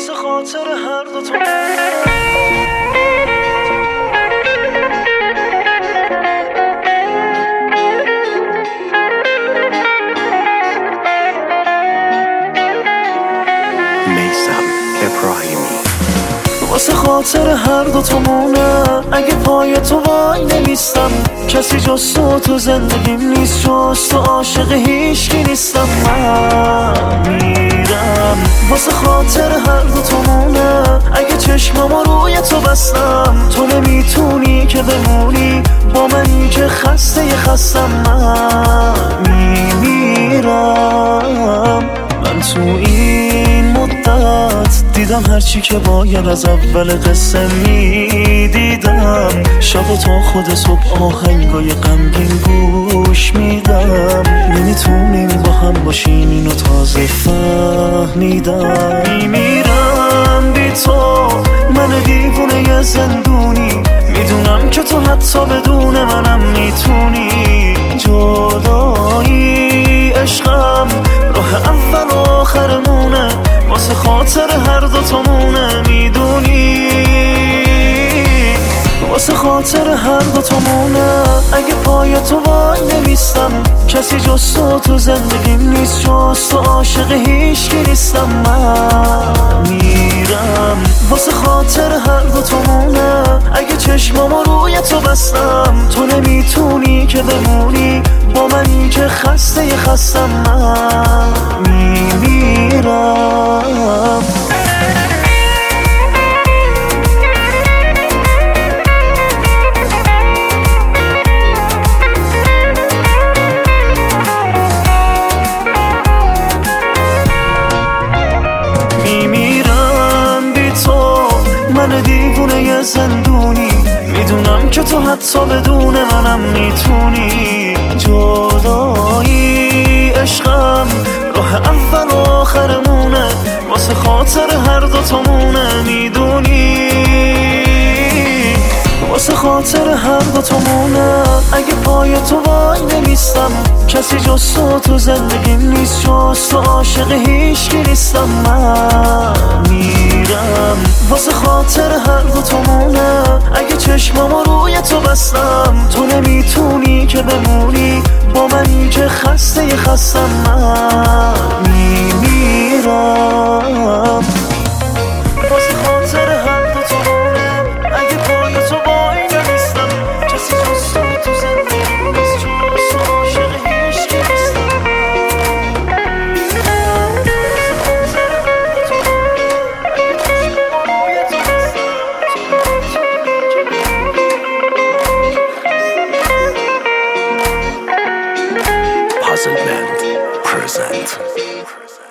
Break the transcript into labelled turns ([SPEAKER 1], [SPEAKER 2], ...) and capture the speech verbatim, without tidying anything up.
[SPEAKER 1] واسه خاطر هر دو تو
[SPEAKER 2] میثم ابراهیمی.
[SPEAKER 1] واسه خاطر هر دو تامونه اگه پای تو وای نمیستم، کسی جز تو تو زندگیم نیست، جز تو عاشق هیچکی نیستم. من میرم واسه خاطر هر دو تامونه اگه چشمامو روی تو بستم، تو نمیتونی که بمونی با منی که خسته ی خستم. من میمیرم. من تو این مدت دیدم هرچی که باید از اول قصه میدیدم، شب تا خود صبح آهنگای غمگین گوش میدم، نمیتونیم با هم باشیم اینو تازه فهمیدم. میمیرم بی تو، من دیوونه ی زندونی، میدونم که تو حتی بدون منم میتونی. جدایی عشقم راه اول و آخرمونه، واسه خاطر هر دو تامونه میدونی. واسه خاطر هر دو تامونه اگه پای تو وای نمیستم، کسی جز تو تو زندگیم نیست، جز تو عاشق هیچکی نیستم. من میرم واسه خاطر هر دو تامونه اگه چشمامو روی تو بستم، تو نمیتونی که بمونی با منی که خسته ی خستم. من میمیرم. میمیرم بی تو، من دیوونه ی زندونی، میدونم که تو حتی بدون منم میتونی. جدایی عشقم راه اول و آخرمونه، واسه خاطر هر دو تامونه میدونی. واسه خاطر هر دو تامونه اگه پای تو وای نمیستم، کسی جز تو تو زندگیم نیست، جز تو عاشق هیچکی نیستم. من میرم واسه خاطر هر دو تامونه اگه چشمامو روی تو بستم، تو نمیتونی که بمونی با منی که خسته ی خستم. من میمیرم واسه خاطر هر دو تامونه اگه پای تو وای نمیستم، کسی جز تو تو زندگیم نیست، جز تو عاشق هیچکی نیستم.
[SPEAKER 2] Puzzle Band present.